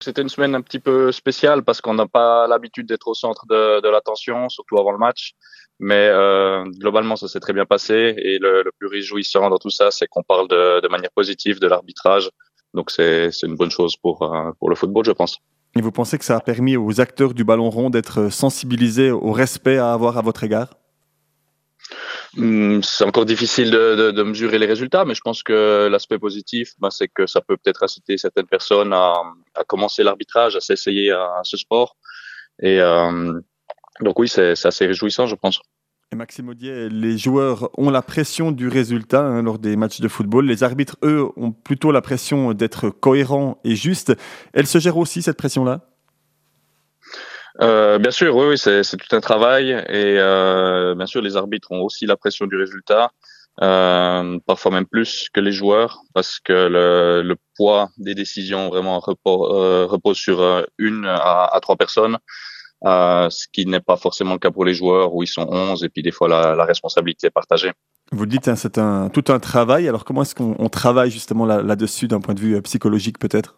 C'était une semaine un petit peu spéciale parce qu'on n'a pas l'habitude d'être au centre de l'attention, surtout avant le match. Mais globalement, ça s'est très bien passé. Et le plus réjouissant dans tout ça, c'est qu'on parle de manière positive de l'arbitrage. Donc c'est une bonne chose pour le football, je pense. Et vous pensez que ça a permis aux acteurs du ballon rond d'être sensibilisés au respect à avoir à votre égard? C'est encore difficile de mesurer les résultats, mais je pense que l'aspect positif, c'est que ça peut peut-être inciter certaines personnes à commencer l'arbitrage, à s'essayer à ce sport. Et donc oui, c'est assez réjouissant, je pense. Et Maxime Audier, les joueurs ont la pression du résultat lors des matchs de football. Les arbitres, eux, ont plutôt la pression d'être cohérents et justes. Elle se gère aussi, cette pression-là? Bien sûr, oui, c'est tout un travail et bien sûr les arbitres ont aussi la pression du résultat, parfois même plus que les joueurs, parce que le poids des décisions vraiment repose sur une à trois personnes, ce qui n'est pas forcément le cas pour les joueurs où ils sont 11 et puis des fois la responsabilité est partagée. Vous le dites, hein, c'est tout un travail. Alors comment est-ce qu'on travaille justement là-dessus d'un point de vue psychologique peut-être?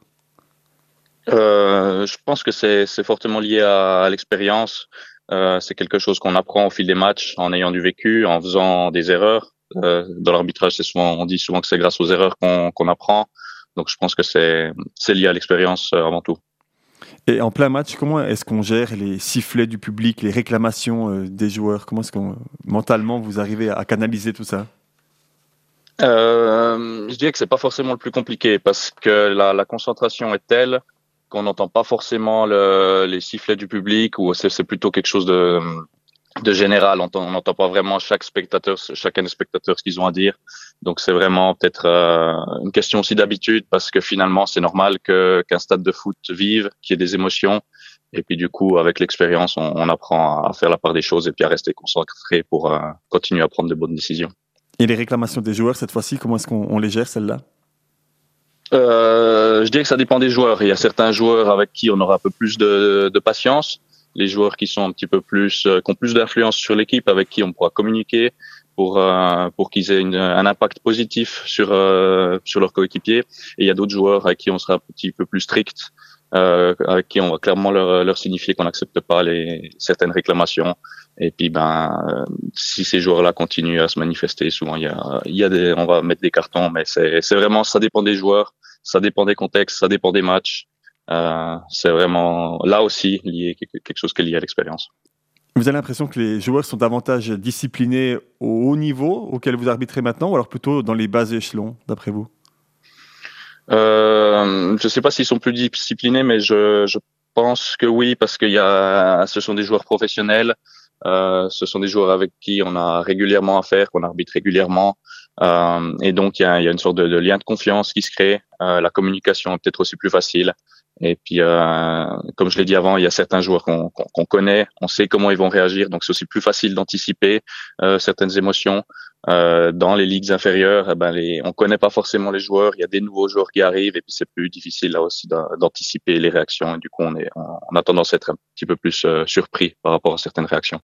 Je pense que c'est fortement lié à l'expérience. C'est quelque chose qu'on apprend au fil des matchs, en ayant du vécu, en faisant des erreurs. Dans l'arbitrage, on dit souvent que c'est grâce aux erreurs qu'on apprend. Donc, je pense que c'est lié à l'expérience avant tout. Et en plein match, comment est-ce qu'on gère les sifflets du public, les réclamations des joueurs? Comment est-ce qu'on mentalement vous arrivez à canaliser tout ça? Je dirais que c'est pas forcément le plus compliqué parce que la concentration est telle qu'on n'entend pas forcément les sifflets du public ou c'est plutôt quelque chose de général. On n'entend pas vraiment chacun des spectateurs ce qu'ils ont à dire. Donc c'est vraiment peut-être une question aussi d'habitude parce que finalement c'est normal qu'un stade de foot vive, qu'il y ait des émotions. Et puis du coup, avec l'expérience, on apprend à faire la part des choses et puis à rester concentré pour continuer à prendre de bonnes décisions. Et les réclamations des joueurs, cette fois-ci, comment est-ce qu'on les gère, celles-là? Je dirais que ça dépend des joueurs. Il y a certains joueurs avec qui on aura un peu plus de patience. Les joueurs qui sont un petit peu plus, qui ont plus d'influence sur l'équipe, avec qui on pourra communiquer pour qu'ils aient un impact positif sur leurs coéquipiers. Et il y a d'autres joueurs avec qui on sera un petit peu plus strict, avec qui on va clairement leur signifier qu'on n'accepte pas certaines réclamations. Et puis si ces joueurs-là continuent à se manifester, souvent on va mettre des cartons, mais c'est vraiment, ça dépend des joueurs, ça dépend des contextes, ça dépend des matchs. C'est vraiment là aussi quelque chose qui est lié à l'expérience. Vous avez l'impression que les joueurs sont davantage disciplinés au haut niveau auquel vous arbitrez maintenant, ou alors plutôt dans les bas échelons, d'après vous? Je sais pas s'ils sont plus disciplinés, mais je pense que oui, parce ce sont des joueurs professionnels. Ce sont des joueurs avec qui on a régulièrement affaire, qu'on arbitre régulièrement. Et donc, il y a une sorte de lien de confiance qui se crée. La communication est peut-être aussi plus facile. Et puis, comme je l'ai dit avant, il y a certains joueurs qu'on connaît, on sait comment ils vont réagir. Donc, c'est aussi plus facile d'anticiper certaines émotions. Dans les ligues inférieures, on connaît pas forcément les joueurs. Il y a des nouveaux joueurs qui arrivent et puis c'est plus difficile là aussi d'anticiper les réactions. Et du coup, on a tendance à être un petit peu plus surpris par rapport à certaines réactions.